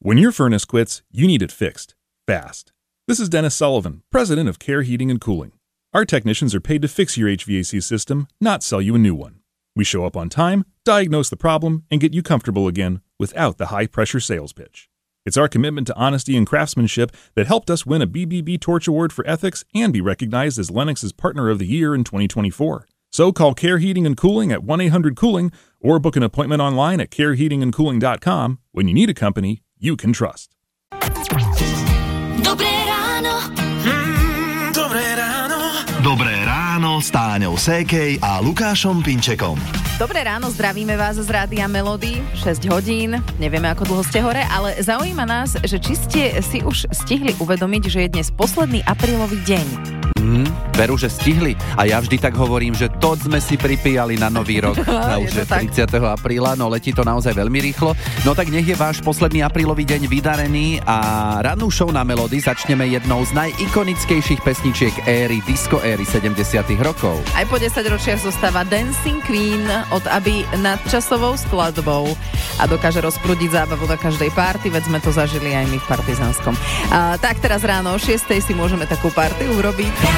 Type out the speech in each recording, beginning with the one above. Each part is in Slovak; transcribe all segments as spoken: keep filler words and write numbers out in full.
When your furnace quits, you need it fixed, fast. This is Dennis Sullivan, president of Care Heating and Cooling. Our technicians are paid to fix your H V A C system, not sell you a new one. We show up on time, diagnose the problem, and get you comfortable again without the high-pressure sales pitch. It's our commitment to honesty and craftsmanship that helped us win a B B B Torch Award for Ethics and be recognized as Lennox's Partner of the Year in twenty twenty-four. So call Care Heating and Cooling at one eight hundred cooling or book an appointment online at care heating and cooling dot com when you need a company you can trust. Dobré ráno. Mm, dobré ráno. Dobré ráno s Táňou Sékej a Lukášom Pinčekom. Dobré ráno, zdravíme vás z Rádia Melody, šesť hodín, nevieme ako dlho ste hore, ale zaujíma nás, že či ste si už stihli uvedomiť, že je dnes posledný aprílový deň. Mm, veru, že stihli. A ja vždy tak hovorím, že to sme si pripíjali na nový rok. Na už tridsiateho apríla, no letí to naozaj veľmi rýchlo. No tak nech je váš posledný aprílový deň vydarený a rannú show na Melody začneme jednou z najikonickejších pesničiek éry, disco éry sedemdesiatych rokov. Aj po desaťročiach zostáva Dancing Queen od Abby nadčasovou skladbou a dokáže rozprúdiť zábavu na každej party, veď sme to zažili aj my v Partizánskom. A, tak teraz ráno o šiestej si môžeme takú party urobiť.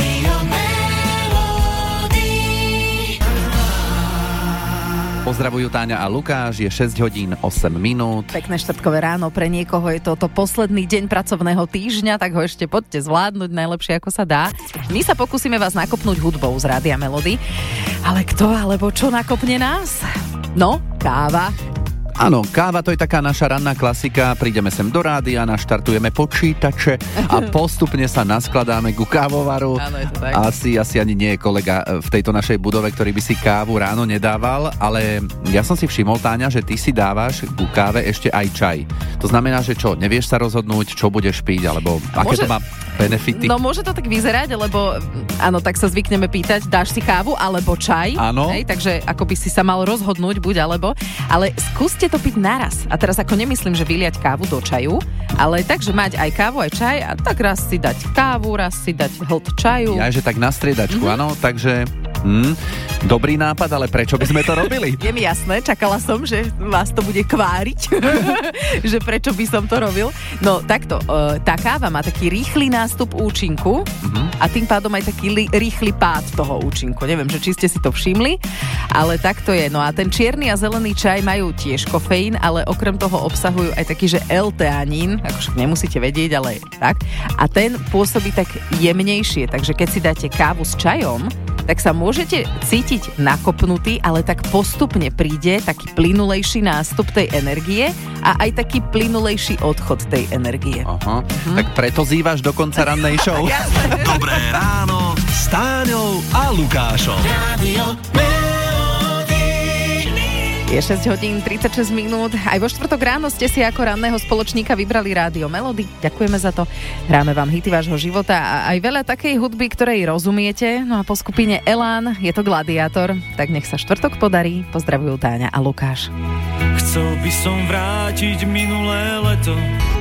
Pozdravujú Táňa a Lukáš, je šesť hodín osem minút. Pekné štvrtkové ráno, pre niekoho je toto posledný deň pracovného týždňa, tak ho ešte poďte zvládnuť najlepšie ako sa dá. My sa pokúsime vás nakopnúť hudbou z Rádia Melody, ale kto alebo čo nakopne nás? No, káva. Áno, káva to je taká naša ranná klasika, prídeme sem do rádia, naštartujeme počítače a postupne sa naskladáme ku kávovaru. Áno, je to tak. Asi, asi ani nie je kolega v tejto našej budove, ktorý by si kávu ráno nedával, ale ja som si všimol, Táňa, že ty si dávaš ku káve ešte aj čaj. To znamená, že čo, nevieš sa rozhodnúť, čo budeš piť, alebo aké môže, to má benefity? No môže to tak vyzerať, lebo áno, tak sa zvykneme pýtať, dáš si kávu alebo čaj? Áno. Hej, takže ako by si sa mal rozhodnúť, buď alebo, ale skúste to piť naraz. A teraz ako nemyslím, že vyliať kávu do čaju, ale takže mať aj kávu, aj čaj a tak raz si dať kávu, raz si dať hĺb čaju. Ja, že tak na striedačku, mm-hmm. áno, takže mm, dobrý nápad, ale prečo by sme to robili? Je mi jasné, čakala som, že vás to bude kváriť, že prečo by som to robil. No takto, tá káva má taký rýchly nástup účinku mm-hmm. a tým pádom aj taký li- rýchly pád toho účinku. Neviem, že či ste si to všimli, ale tak to je. No a ten čierny a zelený čaj majú tiež kofeín, ale okrem toho obsahujú aj taký, že L-teanín, akože nemusíte vedieť, ale tak. A ten pôsobí tak jemnejšie, takže keď si dáte kávu s čajom, tak sa môžete cítiť nakopnutý, ale tak postupne príde taký plynulejší nástup tej energie a aj taký plynulejší odchod tej energie. Aha, hm. Tak preto zývaš do konca rannej show. Dobré ráno s Táňou a Lukášom. Rádio Je šesť hodín tridsaťšesť minút. Aj vo štvrtok ráno ste si ako ranného spoločníka vybrali Rádio Melody. Ďakujeme za to. Hráme vám hity vášho života a aj veľa takej hudby, ktorej rozumiete. No a po skupine Elán je to Gladiátor. Tak nech sa štvrtok podarí. Pozdravujú Táňa a Lukáš. Chcel by som vrátiť minulé leto.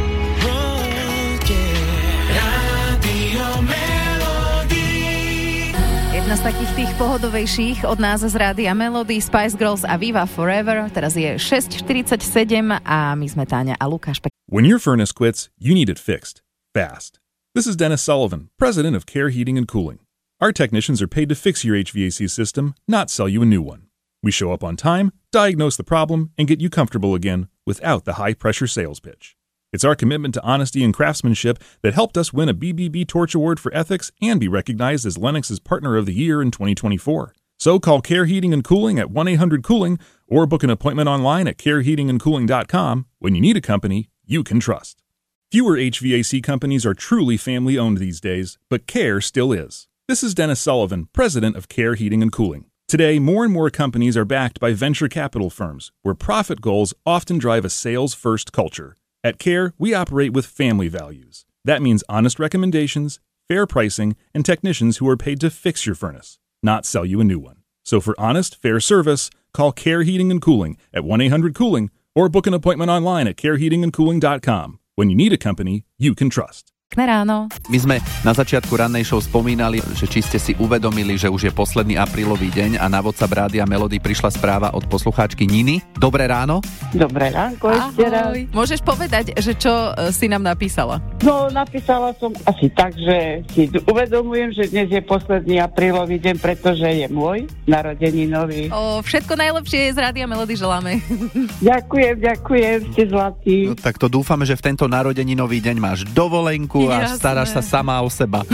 Jedna z takých tých pohodovejších od nás z Rádia Melody, Spice Girls a Viva Forever. Teraz je šesť štyridsaťsedem a my sme Táňa a Lukáš. When your furnace quits, you need it fixed, fast. This is Dennis Sullivan, president of Care Heating and Cooling. Our technicians are paid to fix your H V A C system, not sell you a new one. We show up on time, diagnose the problem, and get you comfortable again without the high-pressure sales pitch. It's our commitment to honesty and craftsmanship that helped us win a B B B Torch Award for Ethics and be recognized as Lennox's Partner of the Year in twenty twenty-four. So call Care Heating and Cooling at one eight hundred cooling or book an appointment online at care heating and cooling dot com when you need a company you can trust. Fewer H V A C companies are truly family-owned these days, but Care still is. This is Dennis Sullivan, president of Care Heating and Cooling. Today, more and more companies are backed by venture capital firms, where profit goals often drive a sales-first culture. At Care, we operate with family values. That means honest recommendations, fair pricing, and technicians who are paid to fix your furnace, not sell you a new one. So for honest, fair service, call Care Heating and Cooling at one eight hundred cooling or book an appointment online at care heating and cooling dot com when you need a company you can trust. Pekné ráno. My sme na začiatku rannej show spomínali, že či ste si uvedomili, že už je posledný aprílový deň a na WhatsApp Rádia Melody prišla správa od poslucháčky Niny. Dobré ráno. Dobré ránko ešte raz. Môžeš povedať, že čo e, si nám napísala? No, napísala som asi tak, že si uvedomujem, že dnes je posledný aprílový deň, pretože je môj narodeninový. O, všetko najlepšie z Rádia Melody želáme. Ďakujem, ďakujem, ste zlatí. No, tak to dúfame, že v tento narodeninový deň máš dovolenku a Jasné. staráš sa sama o seba.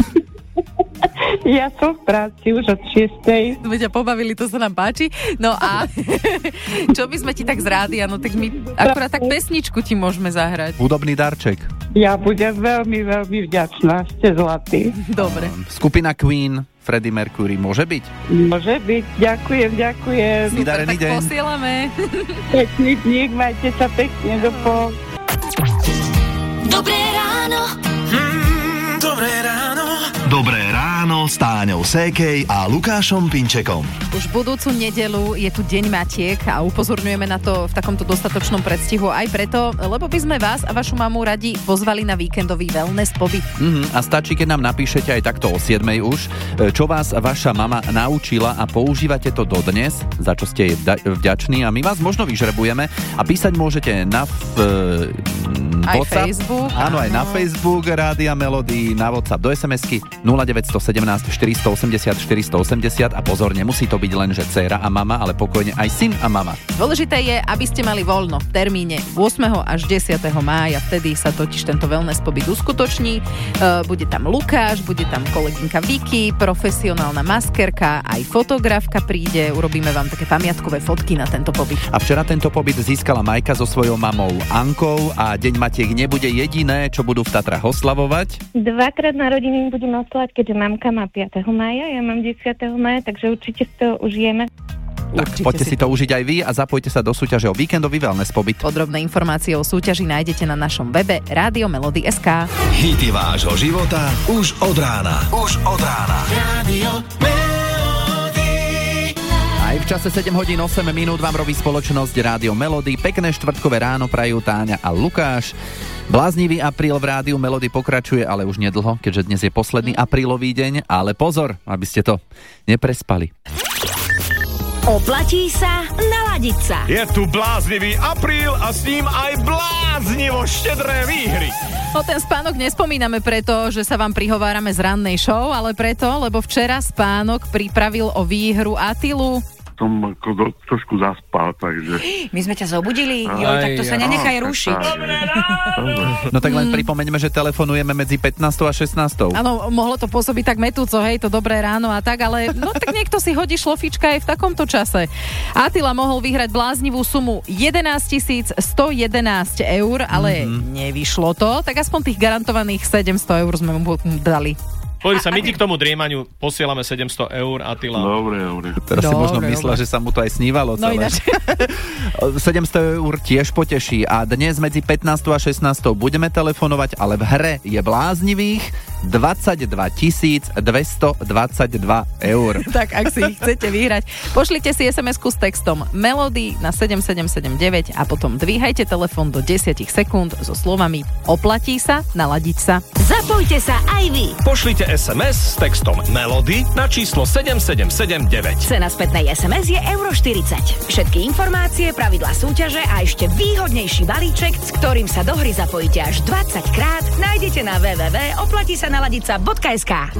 Ja som v práci už od šiestej. Sme ťa pobavili, to sa nám páči. No a čo by sme ti tak z rádia? No tak my akurát tak pesničku ti môžeme zahrať. Hudobný darček. Ja budem veľmi, veľmi vďačná, ste zlatí. Dobre. Skupina Queen, Freddie Mercury, môže byť? Môže byť, ďakujem, ďakujem. Vydarený tak deň. posielame. Pekný dník, majte sa pekne do pol. Dobré ráno. Mm, dobré ráno. Dobré ráno s Táňou Sékej a Lukášom Pinčekom. Už budúcu nedeľu je tu Deň matiek a upozorňujeme na to v takomto dostatočnom predstihu aj preto, lebo by sme vás a vašu mamu radi pozvali na víkendový wellness pobyt. Mhm, a stačí, keď nám napíšete aj takto o siedmej už, čo vás vaša mama naučila a používate to dodnes, za čo ste jej vďační a my vás možno vyžrebujeme a písať môžete na v, Aj WhatsApp, Facebook. Áno, aj na Áno. Facebook Rádia Melody, na WhatsApp do es em esky nula deväť jeden sedem štyri osem osem štyri osem osem a pozor, nemusí to byť len, že dcéra a mama, ale pokojne aj syn a mama. Dôležité je, aby ste mali voľno v termíne ôsmeho až desiateho mája, vtedy sa totiž tento wellness pobyt uskutoční. E, bude tam Lukáš, bude tam kolegynka Vicky, profesionálna maskerka, aj fotografka príde, urobíme vám také pamiatkové fotky na tento pobyt. A včera tento pobyt získala Majka so svojou mamou Ankou a Deň matiek nebude jediné, čo budú v Tatrách oslavovať. Dvakrát narodeniny budem oslavať, keďže mamka má piateho mája, ja mám desiateho mája, takže určite si to užijeme. Tak Určite poďte si si to užiť aj vy a zapojte sa do súťaže o víkendový wellness pobyt. Podrobné informácie o súťaži nájdete na našom webe rádio melody bodka es ká. Hity vášho života už od rána. Už od rána. Radio Melody. Aj v čase sedem hodín osem minút vám robí spoločnosť Rádio Melody. Pekné štvrtkové ráno prajú Táňa a Lukáš. Bláznivý apríl v Rádiu Melody pokračuje, ale už nedlho, keďže dnes je posledný aprílový deň, ale pozor, aby ste to neprespali. Oplatí sa naladiť sa. Je tu bláznivý apríl a s ním aj bláznivo štedré výhry. O ten spánok nespomíname preto, že sa vám prihovárame z rannej show, ale preto, lebo včera Spánok pripravil o výhru Atilu. Som ako do, trošku zaspal, takže... My sme ťa zobudili, jo, tak to sa nenechaj rušiť. No tak len pripomeňme, že telefonujeme medzi pätnástou a šestnástou. Áno, mohlo to pôsobiť tak metúco, hej, to dobré ráno a tak, ale no tak niekto si hodí šlofička aj v takomto čase. Atila mohol vyhrať bláznivú sumu jedenásťtisíc sto jedenásť eur, ale mm-hmm. nevyšlo to, tak aspoň tých garantovaných sedemsto eur sme mu dali. Pozri sa, my ti k tomu driemaniu posielame sedemsto eur, Atila. Dobre, dobre. Teraz si Dobre, možno myslel, dobre. že sa mu to aj snívalo No celé. ináč. sedemsto eur tiež poteší a dnes medzi pätnástou a šestnástou budeme telefonovať, ale v hre je bláznivých dvadsaťdva tisíc dvestodvadsaťdva eur. Tak ak si ich chcete vyhrať, pošlite si es em esku s textom Melody na sedem sedem sedem deväť a potom dvíhajte telefón do desať sekúnd so slovami oplatí sa, naladiť sa. Zapojte sa aj vy. Pošlite es em es s textom Melody na číslo sedem sedem sedem deväť. Cena spätnej es em es je euro štyridsať. Všetky informácie, pravidlá súťaže a ešte výhodnejší balíček, s ktorým sa do hry zapojíte až dvadsať krát, nájdete na w w w bodka oplatí sa naladiť sa bodka es ká.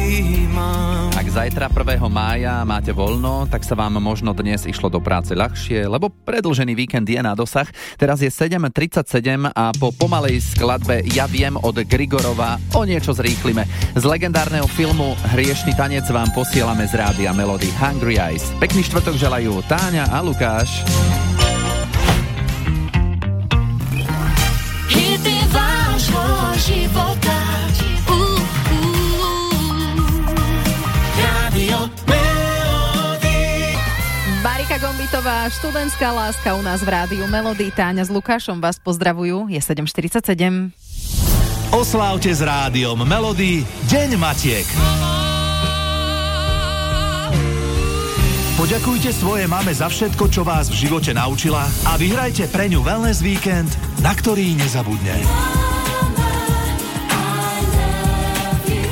Ak zajtra prvého mája máte voľno, tak sa vám možno dnes išlo do práce ľahšie, lebo predĺžený víkend je na dosah. Teraz je sedem tridsaťsedem a po pomalej skladbe Ja viem od Grigorova o niečo zrýchlime. Z legendárneho filmu Hriešny tanec vám posielame z Rádia Melody Hungry Eyes. Pekný štvrtok želajú Táňa a Lukáš. Hity vášho života. Uh, uh, Radio Melody. Barika Gombitová, študentská láska u nás v Rádiu Melody. Táňa s Lukášom vás pozdravujú. Je sedem štyridsaťsedem. Oslávte s Rádiom Melody Deň matiek. Poďakujte svojej mame za všetko, čo vás v živote naučila a vyhrajte pre ňu wellness víkend, na ktorý nezabudne.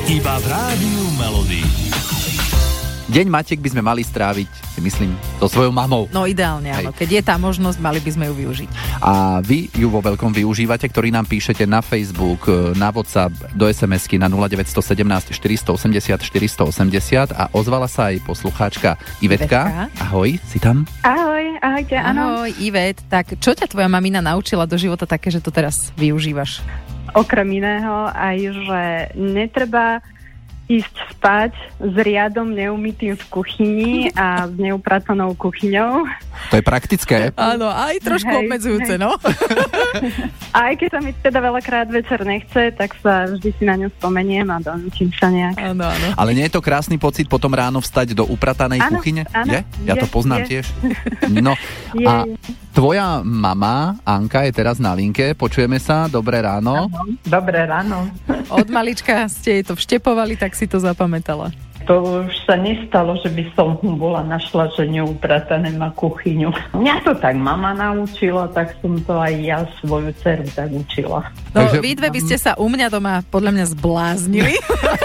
Iba v Rádiu Melody. Deň Matiek by sme mali stráviť, si myslím, so svojou mamou. No ideálne, áno. Keď je tá možnosť, mali by sme ju využiť. A vy ju vo veľkom využívate, ktorý nám píšete na Facebook, na WhatsApp, do es em esky na nula deväť jedna sedem štyri osem nula štyri osem nula a ozvala sa aj poslucháčka Ivetka. Ivetka. Ahoj, si tam? Ahoj, ahojte, áno. Ahoj, Ivet. Tak čo ťa tvoja mamina naučila do života také, že to teraz využívaš? Okrem iného aj, že netreba ísť spať s riadom neumytým v kuchyni a s neupratanou kuchyňou. To je praktické. Áno, aj trošku hej, obmedzujúce, hej. No. Aj keď sa mi teda veľakrát večer nechce, tak sa vždy si na ňu spomeniem a donútim sa nejak. Áno, áno. Ale nie je to krásny pocit potom ráno vstať do upratanej áno, kuchyne? Áno, je? Ja je, to poznám je. tiež. No je, a je. Tvoja mama, Anka, je teraz na linke. Počujeme sa. Dobré ráno. Áno, dobré ráno. Od malička ste jej to vštepovali, tak si to zapamätala. To už sa nestalo, že by som bola našla, že neupratané má kuchyňu. Mňa to tak mama naučila, tak som to aj ja svoju dceru tak učila. No, Takže... vy dve by ste sa u mňa doma podľa mňa zbláznili.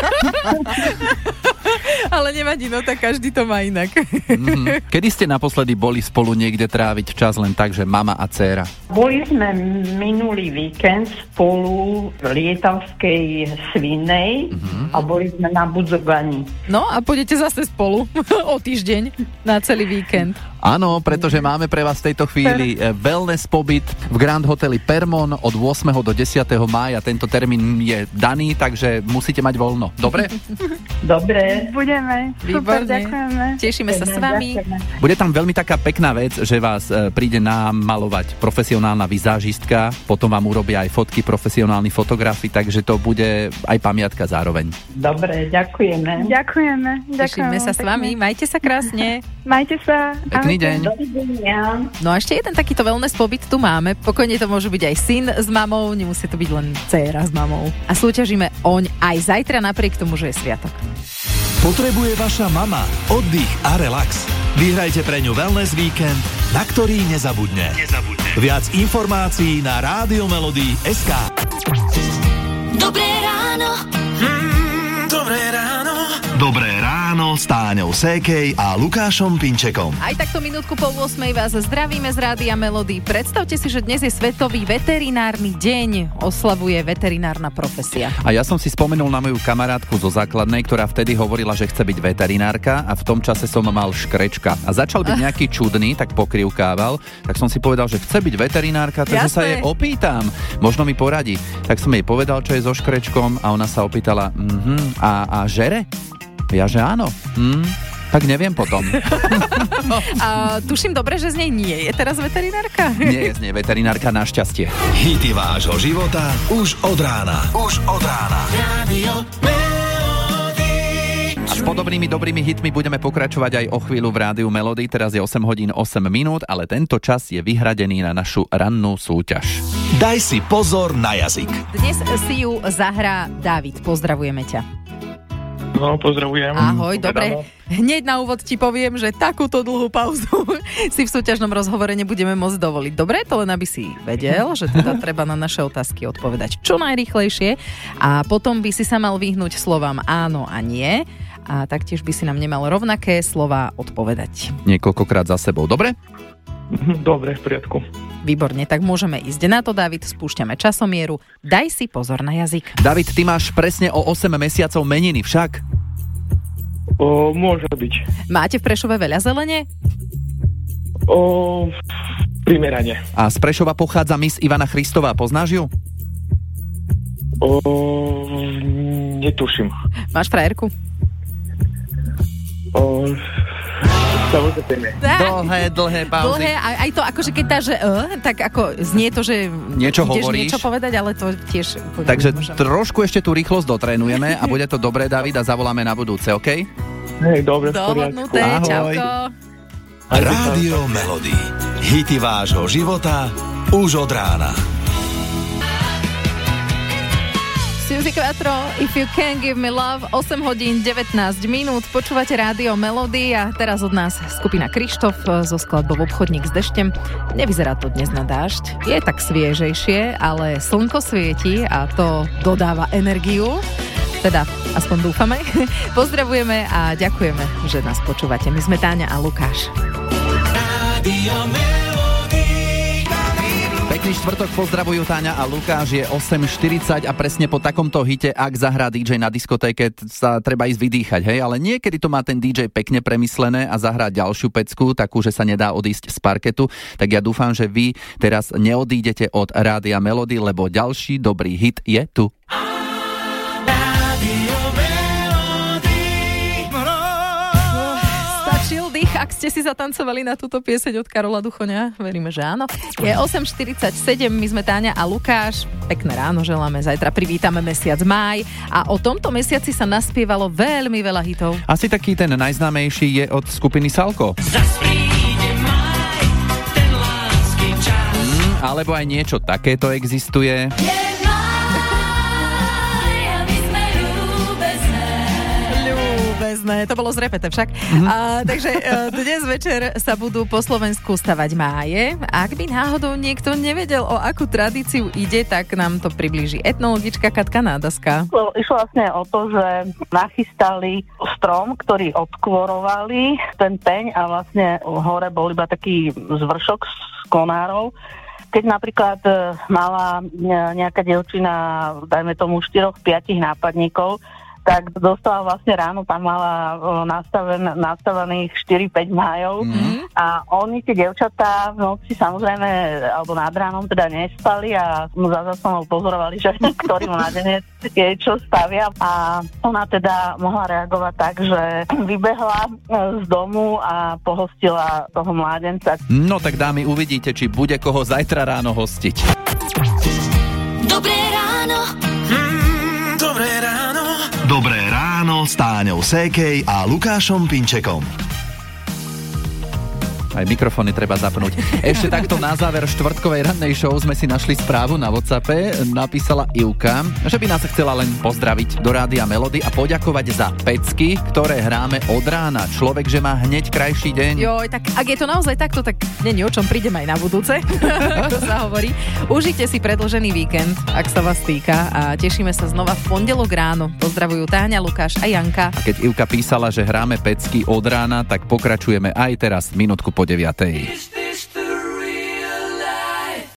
Ale nevadí, no tak každý to má inak. Mm-hmm. Kedy ste naposledy boli spolu niekde tráviť čas len tak, že mama a dcéra? Boli sme minulý víkend spolu v Lietavskej Svinej mm-hmm. a boli sme na Budzogani. No a pôjdete zase spolu o týždeň na celý víkend. Áno, pretože máme pre vás v tejto chvíli wellness pobyt v Grand Hoteli Permon od ôsmeho do desiateho mája. Tento termín je daný, takže musíte mať voľno. Dobre? Dobre. Budeme. Super, ďakujeme. Tešíme sa s vami. Bude tam veľmi taká pekná vec, že vás príde namalovať profesionálna vizážistka, potom vám urobia aj fotky profesionálni fotografi, takže to bude aj pamiatka zároveň. Dobre, ďakujeme. Ďakujeme. Tešíme sa s vami. Majte sa krásne. Majte sa. Pekný deň. No a ešte jeden takýto wellness pobyt tu máme. Pokojne to môže byť aj syn s mamou, nemusí to byť len dcéra s mamou. A súťažíme oň aj zajtra napriek tomu, že je sviatok. Potrebuje vaša mama oddych a relax? Vyhrajte pre ňu wellness víkend, na ktorý nezabudne. nezabudne. Viac informácií na rádio melody bodka es ká. Dobré ráno. Mm, dobré ráno. Dobré ráno s Táňou Sékej a Lukášom Pinčekom. Aj takto minútku po ôsmej vás zdravíme z Rádia Melody. Predstavte si, že dnes je Svetový veterinárny deň. Oslavuje veterinárna profesia. A ja som si spomenul na moju kamarátku zo základnej, ktorá vtedy hovorila, že chce byť veterinárka a v tom čase som mal škrečka. A začal byť nejaký čudný, tak pokrivkával. Tak som si povedal, že chce byť veterinárka, takže sa jej opýtam. Možno mi poradí. Tak som jej povedal, čo je so škrečkom a ona sa opýtala, mhm, a, a žere? Ja, že áno. Hm, tak neviem potom. A tuším dobre, že z nej nie je teraz veterinárka? Nie je z nej veterinárka, našťastie. Hity vášho života už od rána. Už od rána. Radio Melody. A s podobnými dobrými hitmi budeme pokračovať aj o chvíľu v Rádiu Melody. Teraz je osem hodín osem minút, ale tento čas je vyhradený na našu rannú súťaž. Daj si pozor na jazyk. Dnes si ju zahrá Dávid. Pozdravujeme ťa. No, pozdravujem. Ahoj, dobre. Hneď na úvod ti poviem, že takúto dlhú pauzu si v súťažnom rozhovore nebudeme môcť dovoliť. Dobre, to len aby si vedel, že teda treba na naše otázky odpovedať čo najrýchlejšie a potom by si sa mal vyhnúť slovám áno a nie a taktiež by si nám nemal rovnaké slová odpovedať. Niekoľkokrát za sebou, dobre? Dobre, v poriadku. Výborne, tak môžeme ísť na to, David, spúšťame časomieru. Daj si pozor na jazyk. David, ty máš presne o osem mesiacov meniny, však? O, môže byť. Máte v Prešove veľa zelene? O, primerane. A z Prešova pochádza Miss Ivana Christová, poznáš ju? O, netuším. Máš frajerku? O... Samozrejme. Dlhé, dlhé pauzy. Dlhé, aj, aj to akože keď dáš uh, tak ako znie to, že niečo ideš hovoríš. niečo povedať, ale to tiež... Takže trošku ešte tú rýchlosť dotrénujeme a bude to dobré, David, a zavoláme na budúce, okej? Okay? Hej, dobre, v poriadku. Dohodnuté, čauko. Rádio Melody. Hity vášho života už od rána. Suzy Quattro, If You Can Give Me Love, osem hodín devätnásť minút, počúvate Rádio Melody a teraz od nás skupina Krištof so skladbou Obchodník s dešťem. Nevyzerá to dnes na dážď, je tak sviežejšie, ale slnko svieti a to dodáva energiu. Teda, aspoň dúfame. Pozdravujeme a ďakujeme, že nás počúvate. My sme Táňa a Lukáš. Pekný štvrtok, pozdravujú Táňa a Lukáš, je osem štyridsať a presne po takomto hite, ak zahrá dý džej na diskotéke, sa treba ísť vydýchať, hej, ale niekedy to má ten dý džej pekne premyslené a zahrá ďalšiu pecku, takú, že sa nedá odísť z parketu, tak ja dúfam, že vy teraz neodídete od Rádia Melody, lebo ďalší dobrý hit je tu. Ak ste si zatancovali na túto pieseň od Karola Duchoňa, veríme, že áno. Je osem štyridsaťsedem, my sme Táňa a Lukáš. Pekné ráno želáme, zajtra privítame mesiac máj a o tomto mesiaci sa naspievalo veľmi veľa hitov. Asi taký ten najznámejší je od skupiny Salko. Mm, alebo aj niečo takéto existuje. To bolo z repete však. Mm-hmm. A, takže a, dnes večer sa budú po Slovensku stavať máje. Ak by náhodou niekto nevedel, o akú tradíciu ide, tak nám to priblíži etnologička Katka Nádaska. Išlo vlastne o to, že nachystali strom, ktorý odkvorovali ten teň a vlastne hore bol iba taký zvršok z konárov. Keď napríklad mala nejaká dievčina, dajme tomu štyri päť nápadníkov, tak dostala vlastne ráno, tam mala nastaven, nastavených štyri päť májov mm. a oni, tie dievčatá v noci samozrejme, alebo nad ránom teda nespali a za zaslanou pozorovali, že ktorý mladenec je čo stavia a ona teda mohla reagovať tak, že vybehla z domu a pohostila toho mládenca. No tak dámy, uvidíte, či bude koho zajtra ráno hostiť. Dobré ráno. Mm, dobré ráno. Dobré ráno s Táňou Sékej a Lukášom Pinčekom. Aj mikrofóny treba zapnúť. Ešte takto na záver štvrtkovej rannej show sme si našli správu na WhatsAppe. Napísala Ivka, že by nás chcela len pozdraviť do Rádia Melody a poďakovať za pecky, ktoré hráme od rána. Človek, že má hneď krajší deň. Joj, tak ak je to naozaj takto, tak nie o čom, prídem aj na budúce. To sa hovorí. Užite si predĺžený víkend, ak sa vás týka a tešíme sa znova v pondelok ráno. Pozdravujú Táňa, Lukáš a Janka. A keď Ivka písala, že hráme pecky od rána, tak pokračujeme aj teraz minútku po deviatej.